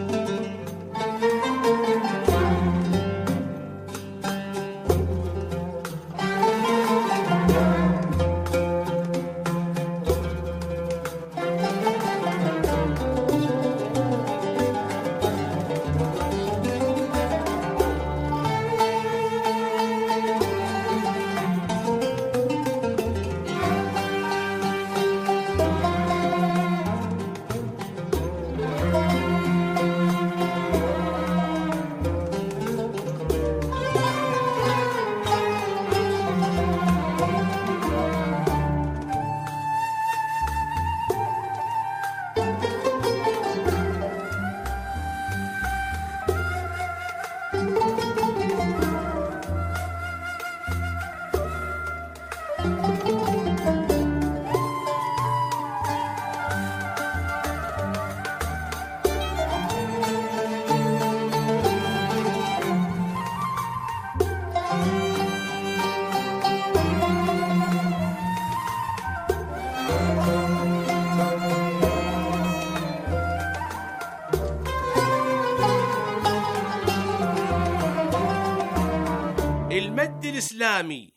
المد الإسلامي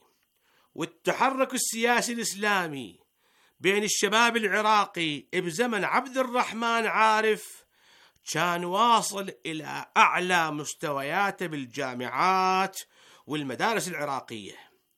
والتحرك السياسي الإسلامي بين الشباب العراقي بزمن عبد الرحمن عارف كان واصل إلى أعلى مستوياته بالجامعات والمدارس العراقية.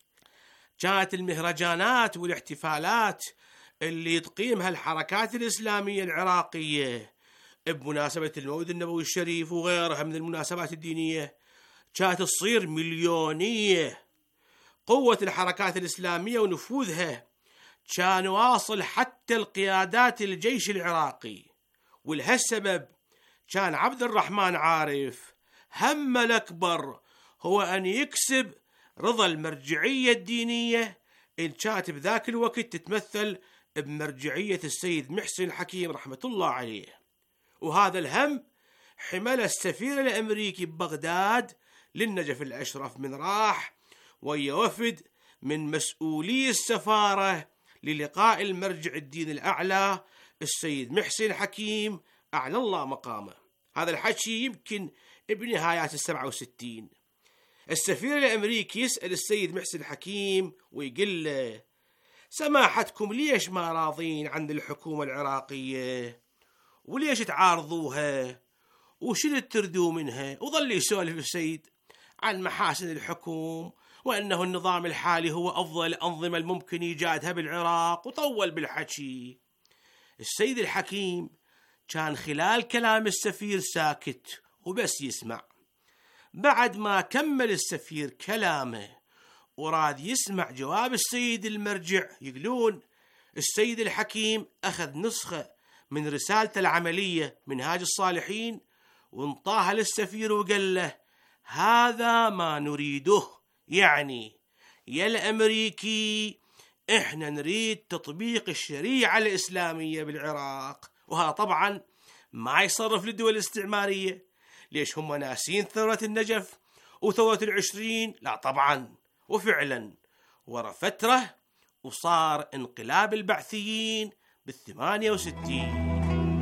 كانت المهرجانات والاحتفالات اللي تقيمها الحركات الإسلامية العراقية بمناسبة المولد النبوي الشريف وغيرها من المناسبات الدينية كانت تصير مليونية. قوة الحركات الإسلامية ونفوذها كان واصل حتى القيادات الجيش العراقي، ولهالسبب كان عبد الرحمن عارف همه الأكبر هو أن يكسب رضا المرجعية الدينية اللي كانت بذاك الوقت تتمثل بمرجعية السيد محسن الحكيم رحمة الله عليه. وهذا الهم حمل السفير الأمريكي ببغداد للنجف الأشرف من راح ويا وفد من مسؤولي السفارة للقاء المرجع الدين الأعلى السيد محسن الحكيم أعلى الله مقامه. هذا الحكي يمكن بنهايات 67. السفير الأمريكي يسأل السيد محسن الحكيم ويقول له: سماحتكم ليش ما راضين عن الحكومة العراقية وليش تعارضوها وشنو تردوا منها؟ وظل يسولف السيد عن محاسن الحكم وأنه النظام الحالي هو أفضل الأنظمة الممكن إيجادها بالعراق، وطول بالحكي. السيد الحكيم كان خلال كلام السفير ساكت وبس يسمع. بعد ما كمل السفير كلامه وراد يسمع جواب السيد المرجع، يقولون السيد الحكيم أخذ نسخة من رسالته العملية منهاج الصالحين وانطاها للسفير وقال له: هذا ما نريده، يعني يا الأمريكي إحنا نريد تطبيق الشريعة الإسلامية بالعراق. وهذا طبعا ما يصرف للدول الاستعمارية. ليش هم ناسين ثورة النجف وثورة 20؟ لا طبعا. وفعلا ورا فترة وصار انقلاب البعثيين بال68.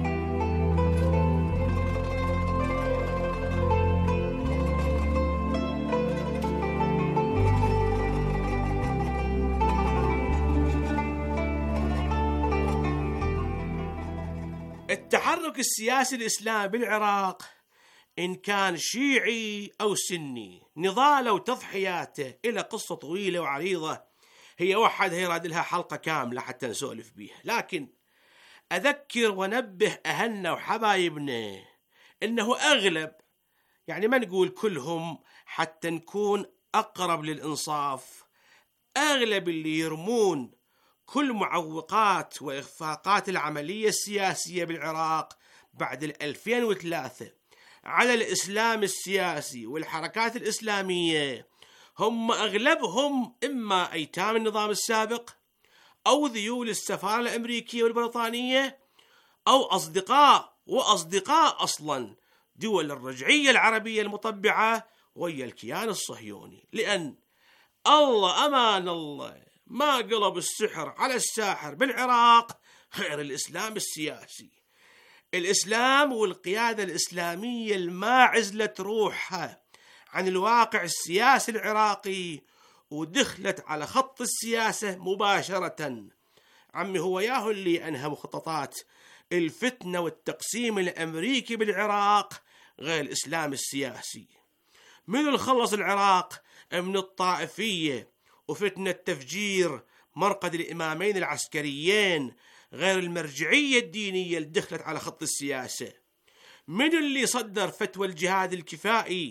التحرك السياسي الإسلامي بالعراق إن كان شيعي أو سني نضاله وتضحياته إلى قصة طويلة وعريضة هي وحدها يراد لها حلقة كاملة حتى نسولف بيها. لكن أذكر ونبه أهلنا وحبايبنا إنه أغلب، يعني ما نقول كلهم حتى نكون أقرب للإنصاف، أغلب اللي يرمون كل معوقات وإخفاقات العملية السياسية بالعراق بعد 2003 على الإسلام السياسي والحركات الإسلامية هم أغلبهم إما أيتام النظام السابق أو ذيول السفارة الأمريكية والبريطانية أو أصدقاء أصلا دول الرجعية العربية المطبعة ويا الكيان الصهيوني. لأن الله أمان الله ما قلب السحر على الساحر بالعراق غير الإسلام السياسي. الإسلام والقيادة الإسلامية الما عزلت روحها عن الواقع السياسي العراقي ودخلت على خط السياسة مباشرة. عمي هو ياهو اللي أنهى مخططات الفتنة والتقسيم الأمريكي بالعراق غير الإسلام السياسي. من اللي خلص العراق من الطائفية وفتنة تفجير مرقد الإمامين العسكريين غير المرجعية الدينية اللي دخلت على خط السياسة؟ من اللي صدر فتوى الجهاد الكفائي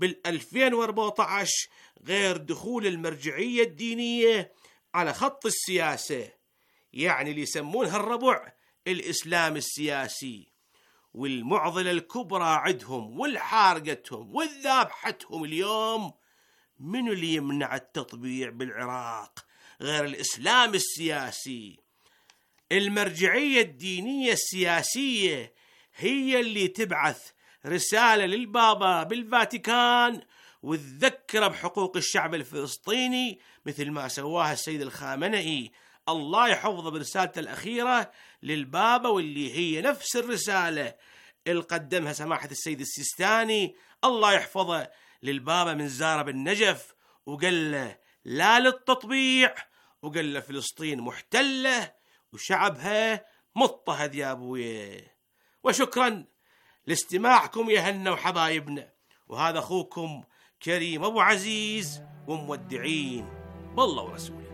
بال2014 غير دخول المرجعية الدينية على خط السياسة؟ يعني اللي يسمونها الربع الإسلام السياسي. والمعضلة الكبرى عندهم والحارقتهم والذابحتهم اليوم من اللي يمنع التطبيع بالعراق غير الإسلام السياسي؟ المرجعية الدينية السياسية هي اللي تبعث رسالة للبابا بالفاتيكان وتذكر بحقوق الشعب الفلسطيني مثل ما سواها السيد الخامنئي الله يحفظه برسالته الأخيرة للبابا، واللي هي نفس الرسالة اللي قدمها سماحة السيد السيستاني الله يحفظه للبابا من زاره بالنجف، وقال له لا للتطبيع، وقال له فلسطين محتلة وشعبها مضطهد يا أبويا. وشكرا لاستماعكم يا هنا وحبايبنا، وهذا أخوكم كريم أبو عزيز ومودعين بالله ورسوله.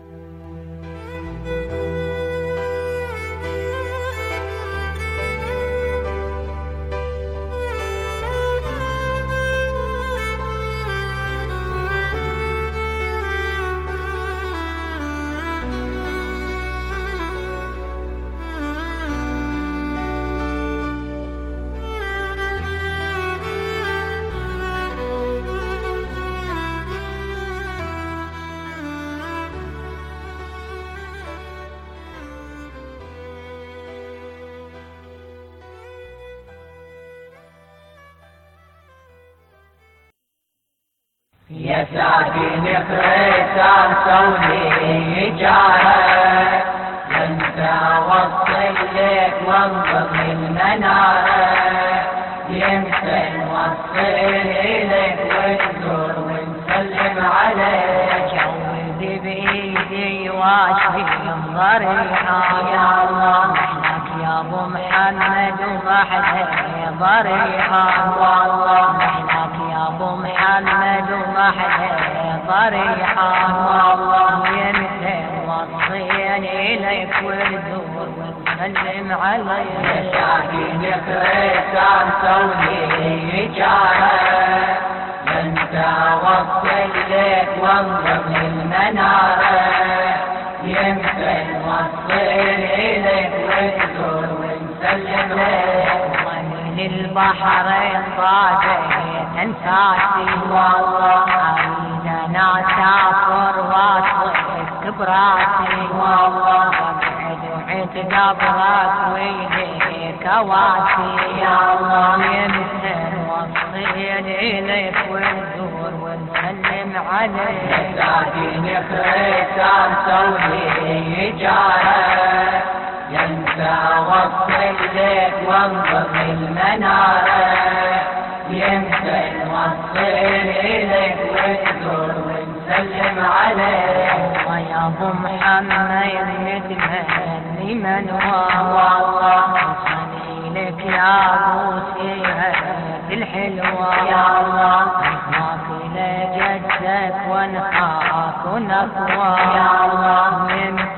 يا ساكن خريسان سوني جارة انت وصل لك وانظر المنارة، يمكن وصل لك ونزور ونسلم عليك، جوز بايدي واشفي الضريحة يا الله، نحنك يا ابو محمد ومحلك ضريحة والله، نحنك يا ابو محمد ومحلك ضريحة والله، يمكن وصين اليك ونزور ونسلم عليك، يا ساكن خريسان سوني جارة انت وصل لك وانظر المنارة، يمكن وصل اليك ونزور ونسلم عليك، ومن البحرين صادت انفاسي والله، عيدنا سافر واصلك براسي والله، وعد قبرك ويديك واسي يا الله، يمكن وصل اليك ونزور ونسلم عليك، يا ساكن خريسان سوني جارة انت وصل لك وانظر المنارة، يمكن وصل اليك ونزور ونسلم عليك، ويا ابو محمد متمني من والله، وصلي لك يا ابو سيهد الحلوة يا الله، نخاف لجدك ونخاف ونقوى يا الله،